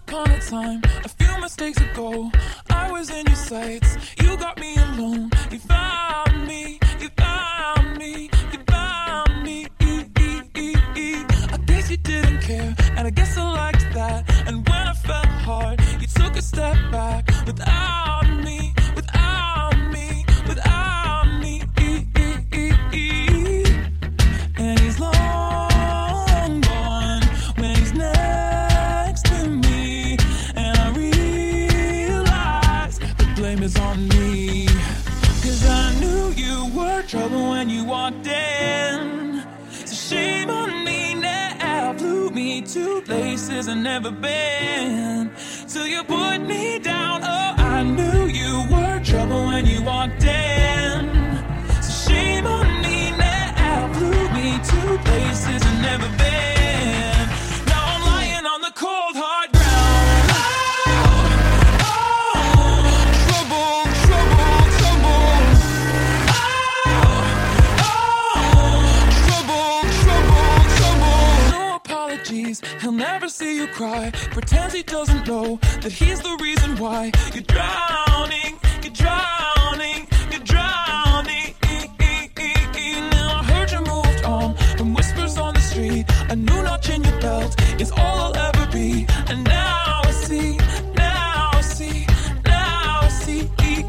upon a time, a few mistakes ago, I was in your sights. You got me alone. You found me. You found me. You found me. I guess you didn't care, and I guess I liked that. And when I felt hard, you took a step back without me. Without me. Without me. And he's long gone when he's next to me. And I realize the blame is on me. 'Cause I knew you were trouble when you walked in. So shame on me now. Flew me to places I've never been. Till you put me down. Oh, I knew you were trouble when you walked in. So shame on me now. Flew me to places I've never been. Now I'm lying on the cold hard ground. Trouble, trouble, trouble. Trouble, trouble, trouble. No apologies, he'll never see you cry. Pretends he doesn't know that he's the reason why you're drowning, you're drowning, you're drowning. Now I heard you moved on from whispers on the street. A new notch in your belt is all I'll ever be. And now I see, now I see, now I see.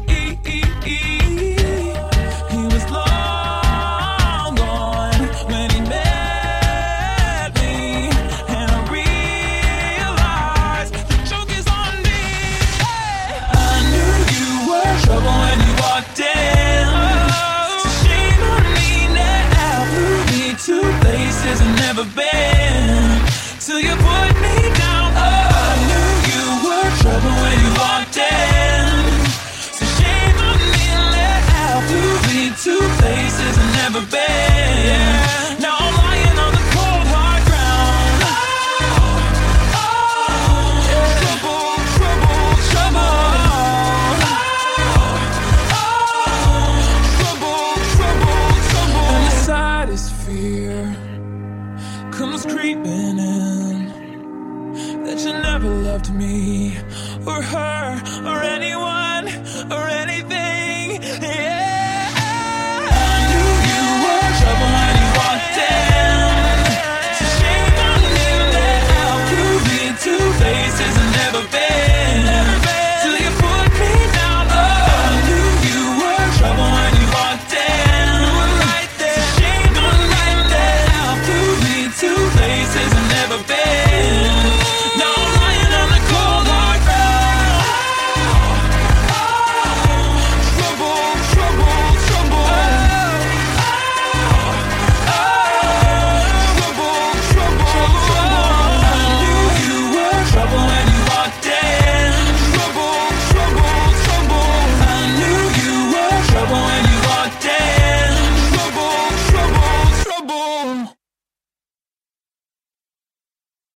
He was long gone when he met me. And I realized the joke is on me. I knew you were trouble when you walked in. So shame on me now. Flew me to places I've never been. Till you put me down. Oh, I knew you were trouble when you walked in. So shame on me now. Flew me to places I've never been. Now I'm lying on the cold hard ground. Trouble, trouble, trouble. Trouble, trouble, trouble. And the saddest fear comes creeping in, that you never loved me or her or anyone or anything. Yeah, I knew you were trouble when you walked in. So shame on me now. Flew me to places I've never been. Till you put me down. Oh, I knew you were trouble when you walked in. You were right there. So shame on me now. Flew me to places I've never been.